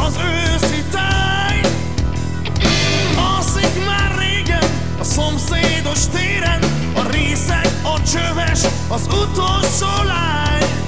az őszi táj. Alszik már régen a szomszédos téren, a részeg, a csöves, az utolsó lány.